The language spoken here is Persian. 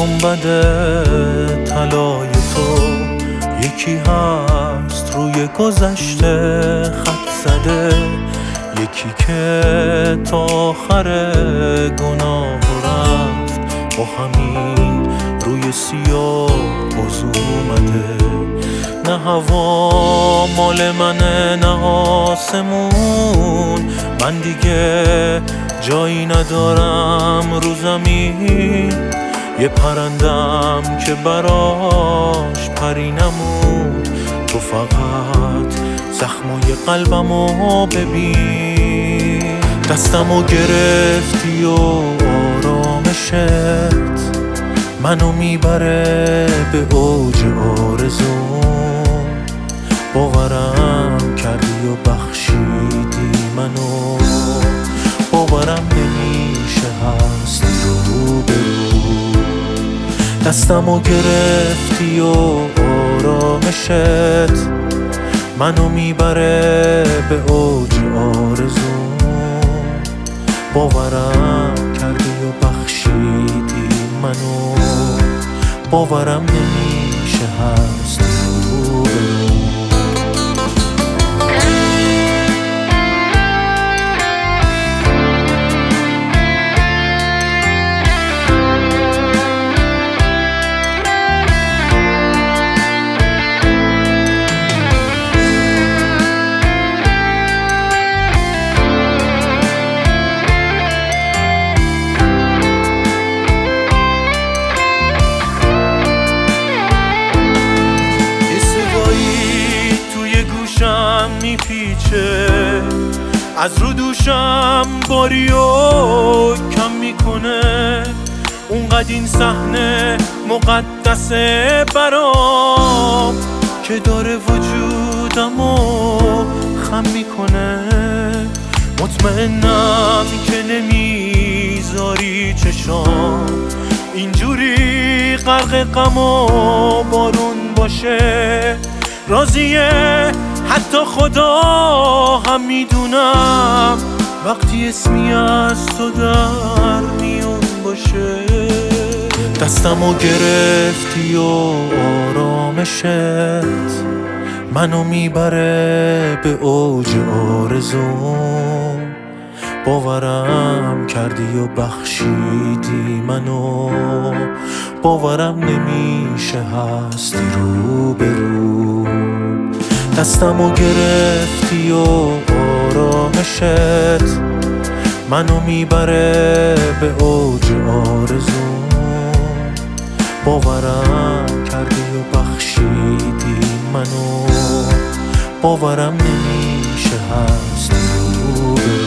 گنبد طلای تو یکی هست روی گذشته خط زده، یکی که تا آخر گناه رفت با همین روی سیاه باز اومده. نه هوا مال منه نه آسمون، من دیگه جایی ندارم رو زمین. یه پرندم که براش پری نمود، تو فقط زخمای قلبمو ببین. دستمو گرفتی و آرامشت منو میبره به اوج آرزوم. باورم کردی و بخشیدی منو، باورم نمیشه هستی رو برو. دستمو گرفتی و آرامشت منو میبره به اوج آرزوم. باورم کردی و بخشیدی منو، باورم نمیشه هستی رو برو. میپیچه از رو دوشم باری و کم میکنه، اونقدر این صحنه مقدسه برام که داره وجودمو خم میکنه. مطمئنم که نمیذاری چشام اینجوری غرق غم و بارون باشه. راضیه حتی خدا هم میدونم وقتی اسمی از تو در میون باشه. دستمو گرفتی و آرامشت منو میبره به اوج آرزوم. باورم کردی و بخشیدی منو، باورم نمیشه هستی رو برو. دستمو گرفتی و آرامشت منو میبره به اوج آرزوم. باورم کردی و بخشیدی منو، باورم نمیشه هستی رو برو.